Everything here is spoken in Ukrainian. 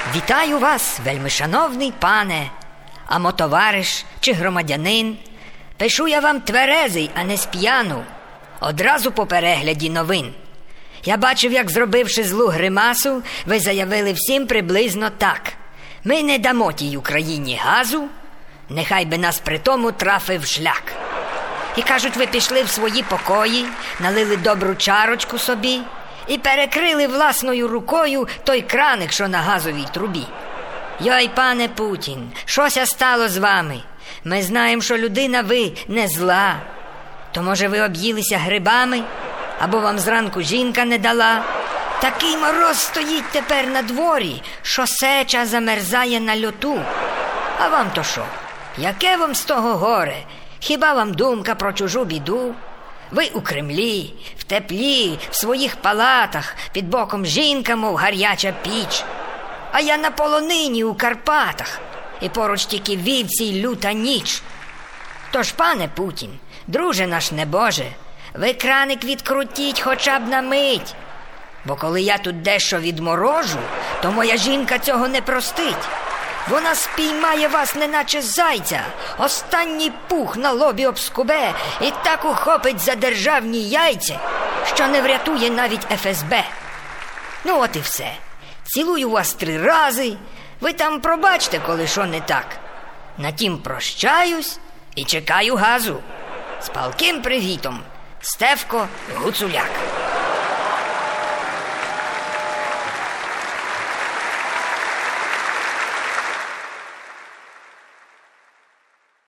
Вітаю вас, вельмишановний пане, амо товариш чи громадянин. Пишу я вам тверезий, а не сп'яну, одразу по перегляді новин. Я бачив, як, зробивши злу гримасу, ви заявили всім приблизно так: ми не дамо тій Україні газу, нехай би нас при тому трафив шлях. І кажуть, ви пішли в свої покої, налили добру чарочку собі і перекрили власною рукою той краник, що на газовій трубі. Йой, пане Путін, щося стало з вами? Ми знаємо, що людина ви не зла. То, може, ви об'їлися грибами? Або вам зранку жінка не дала? Такий мороз стоїть тепер на дворі, що сеча замерзає на льоту. А вам то що? Яке вам з того горе? Хіба вам думка про чужу біду? Ви у Кремлі, в теплі, в своїх палатах, під боком жінка, мов гаряча піч. А я на полонині у Карпатах, і поруч тільки вівці й люта ніч. Тож, пане Путін, друже наш небоже, ви краник відкрутіть хоча б на мить. Бо коли я тут дещо відморожу, то моя жінка цього не простить. Вона спіймає вас, неначе зайця, останній пух на лобі обскубе і так ухопить за державні яйця, що не врятує навіть ФСБ. Ну от і все. Цілую вас 3 рази, ви там пробачте, коли що не так. Натім прощаюсь і чекаю газу. З палким привітом, Стефко Гуцуляк.